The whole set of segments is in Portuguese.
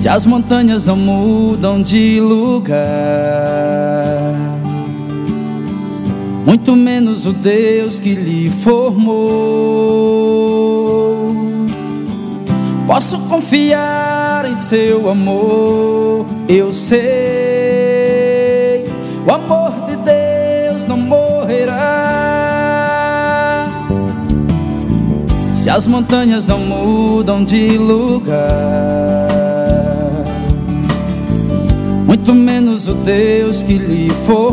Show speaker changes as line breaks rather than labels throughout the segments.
Se as montanhas não mudam de lugar, muito menos o Deus que lhe formou. Posso confiar em seu amor, eu sei, o amor de Deus não morrerá. Se as montanhas não mudam de lugar, muito menos o Deus que lhe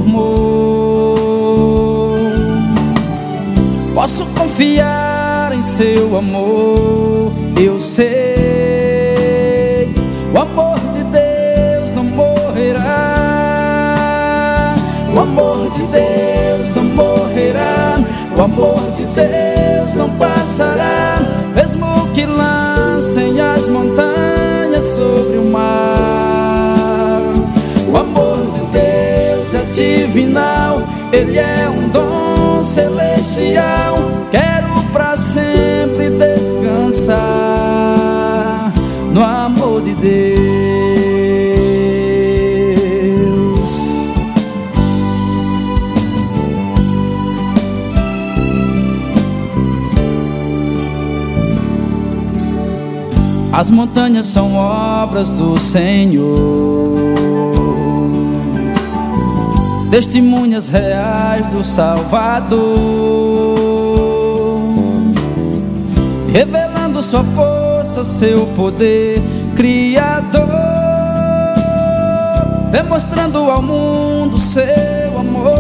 formou. Posso confiar em seu amor, eu sei, o amor de Deus não morrerá. O amor de Deus não morrerá, o amor de Deus não passará. Mesmo que lancem as montanhas sobre o mar, o amor de Deus é divinal, Ele é um dom celestial. Quero pra sempre descansar no amor de Deus. As montanhas são obras do Senhor, testemunhas reais do Salvador, revelando sua força, seu poder criador, demonstrando ao mundo seu amor.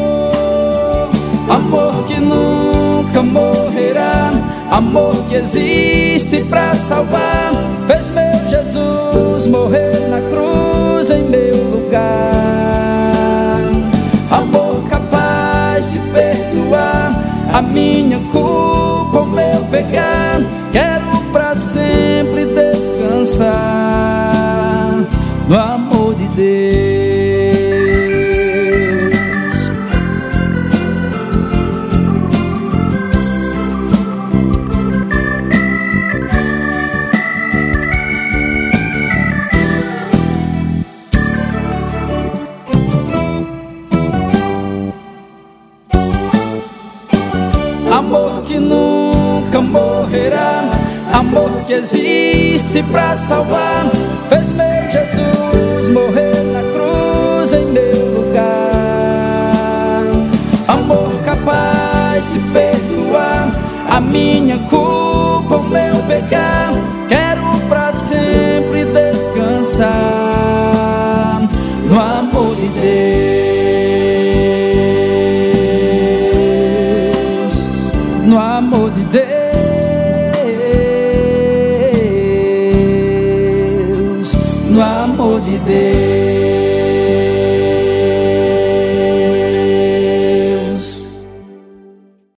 Amor que nunca morrerá, amor que existe pra salvar. Fez meu Jesus morrer na cruz em meu lugar. Amor capaz de perdoar a minha culpa, o meu pecado. Quero pra sempre descansar no amor de Deus. Amor que nunca morrerá, amor que existe pra salvar. Fez meu Jesus morrer na cruz em meu lugar. Amor capaz de perdoar a minha culpa, o meu pecado. Quero pra sempre descansar no amor de Deus, no amor de Deus, no amor de Deus.